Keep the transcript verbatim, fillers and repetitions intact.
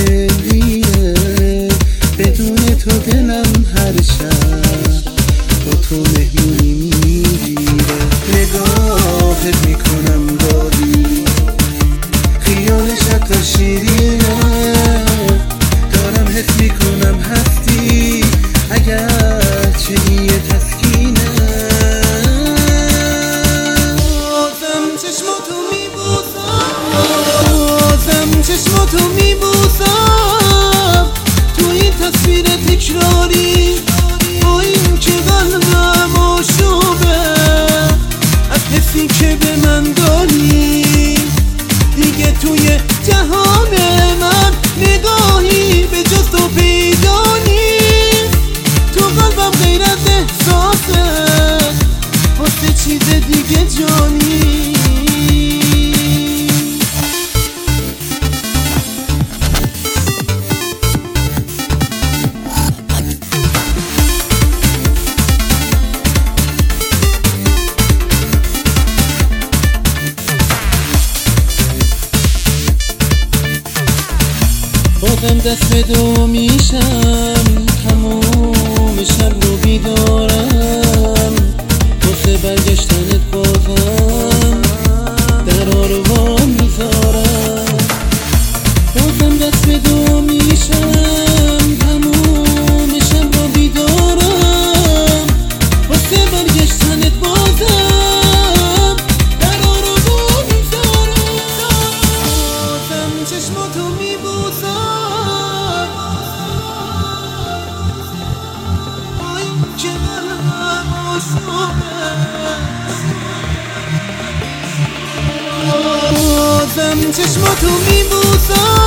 دلگیره، بدون تو دلم هر شب با تو مهمونی میگیره. نگاهت میکنم گاهی خیالش حتی شیرینه، دارم حس میکنم هستی اگر چه یه تسکینه. آزم چشماتو میبوسم، آزم چشماتو میبوسم، تو این تصویر تکراری با این که قلبم آشوبه از حسی که به من داری. دیگه توی جهان من نگاهی به جز تو پیدا نیست، تو قلبم غیر از احساسه واسه چیز دیگه جانی. بازم دست به دو میشم، تموم شب رو بیدارم واسه برگشتنت، بازم درا رو وام میذارم. بازم دست به دو میشم، تموم شب رو بیدارم واسه برگشتنت، بازم درا رو وام میذارم. بازم چشماتو میبوسم، آزم چشماتو میبوسم،